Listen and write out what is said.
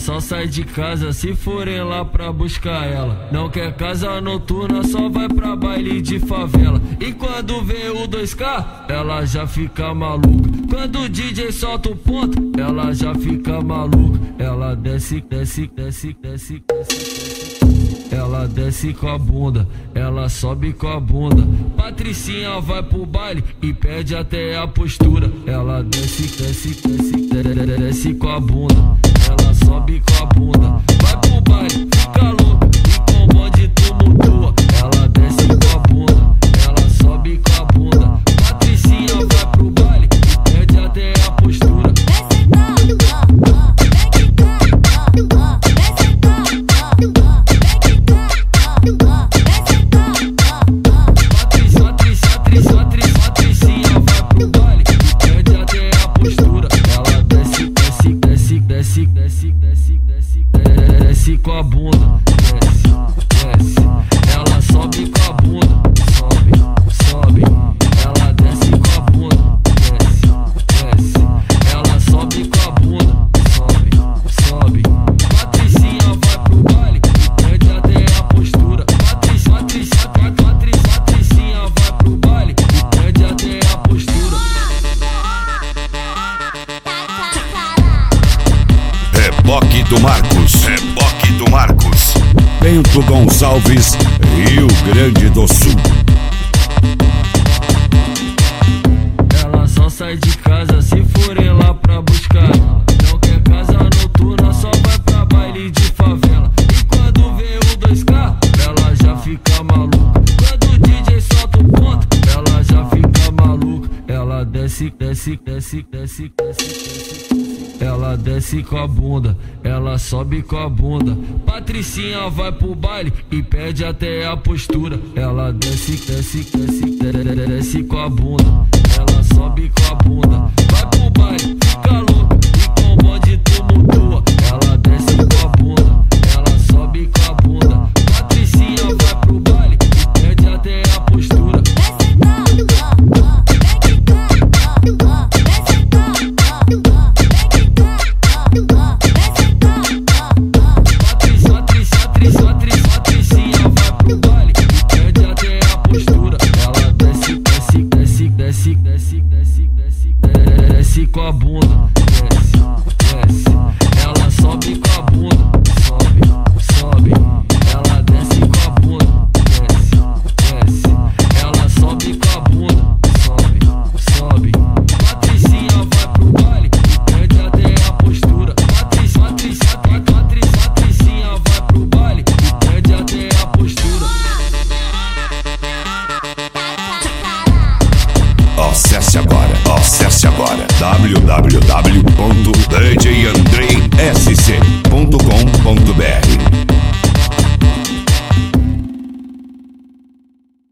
só sai de casa se forem lá pra buscar ela. Não quer casa noturna, só vai pra baile de favela. E quando vê o 2K, ela já fica maluca. Quando o DJ solta o ponto, ela já fica maluca. Ela desce, desce, desce, desce, desce. Ela desce com a bunda, ela sobe com a bunda. Patricinha vai pro baile e perde até a postura. Ela desce, desce, desce, desce com a bunda. Ela sobe com a bunda, vai pro baile, fica louca e com o bonde tumultua. Ela desce com a bunda, ela sobe com a bunda. Patricinha vai pro baile e perde até a postura. Desce com a bunda, desce, desce. Ela sobe com a bunda, sobe, sobe. Ela desce com a bunda, desce, desce. Ela sobe com a bunda, sobe, sobe. Patricinha vai pro baile, perde até a postura. Patricinha vai pro baile, perde até a postura. Reboque do Marcos, Reboque do Marcos. Bento Gonçalves, Rio Grande do Sul. Ela só sai de casa se forem lá pra buscar. Não quer casa noturna, só vai pra baile de favela. E quando vê o 2K, ela já fica maluca. Quando o DJ solta o ponto, ela já fica maluca. Ela desce, desce, desce, desce, desce, desce. Ela desce com a bunda, ela sobe com a bunda. Patricinha vai pro baile e perde até a postura. Ela desce, desce, desce, desce com a bunda. Ela sobe com a bunda, vai pro baile, fica louca e com o bonde tumultua. Ela desce com a bunda, ela sobe com a bunda. Patricinha vai pro baile e perde até a postura. Desce com a bunda, desce, desce. Ela sobe com a bunda, sobe, sobe. Ela desce com a bunda, desce, desce. Ela sobe com a bunda, sobe, sobe. Patricinha vai pro baile e perde até a postura. Patricinha vai pro baile e perde até a postura. Acesse agora www.dj